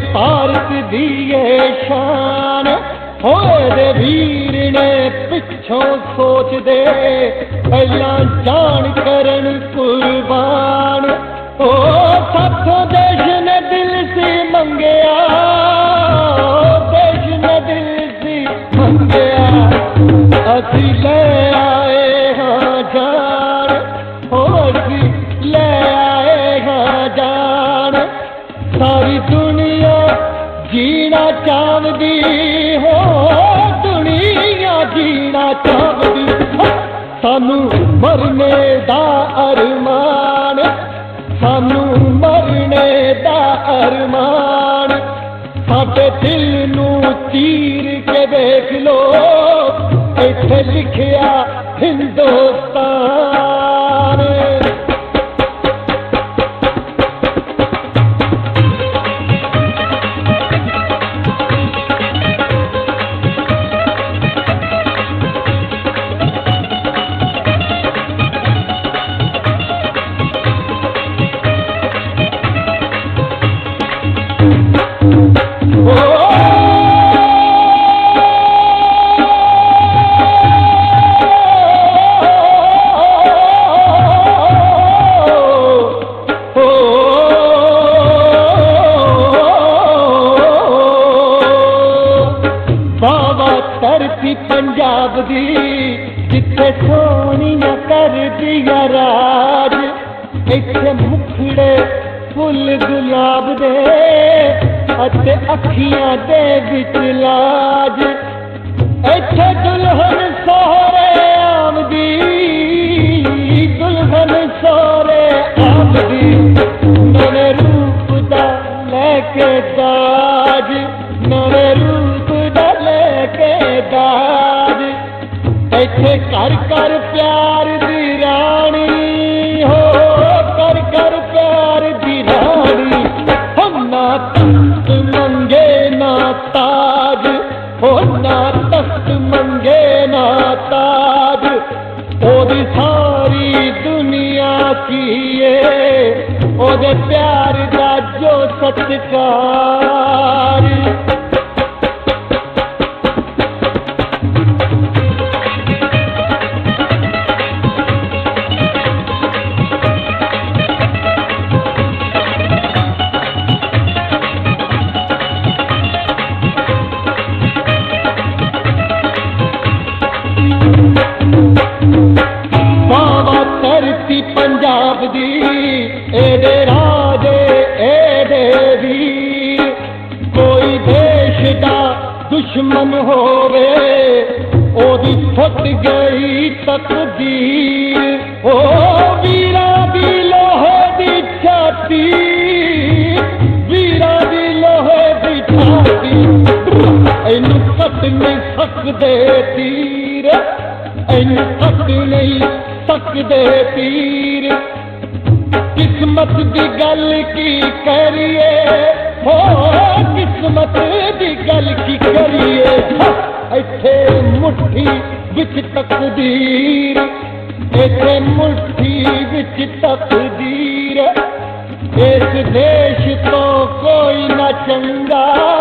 भारत दी ये शान होए दे वीर ने पिछों सोच दे पहला जान करन कुर्बान ओ साथों देश ने दिल से मंगया देश ने दिल से मंगया असी ले आए हाँ जान हो असी ले आए हाँ जान सारी दुनिया जीना चाहती हो दुनिया जीना चाहती सानू मरने दा अरमान सानू मरने दा अरमान साडे दिल नू चीर के देख लो इत्थे लिखिया हिंदुस्तान धरती पंजाब दी जिथे सोनिया कर दिया राज इत्थे मुखड़े फुल गुलाब दे अते अखियां दे विच लाज इत्थे दुल्हन सोहरे आमदी दुल्हन सोहरे आमदी नवे रूप दा लेके दाज नवे रूप दा लेके दाज इत्थे कर कर प्यार दी रानी हो कर कर प्यार दी रानी हम ना तख्त मंगे ना ताज हो ना तख्त मंगे ना ताज ओदी सारी दुनिया कीए ओदे प्यार दा जो सत्कार धरती पंजाब दी एडे राजे एडे वीर कोई देश दा दुश्मन होवे ओदी फुट गई तकदीर ओ वीरा दी लोहे दी छाती वीरा दी लोहे दी छाती इनू कट नहीं सकदे तीर इनू कट नहीं सकदे तीर किस्मत दी गल की करिए हो किस्मत दी गल की करिए इत्थे मुट्ठी विच तकदीर इत्थे मुट्ठी विच तकदीर इस देश तो कोई ना चंगा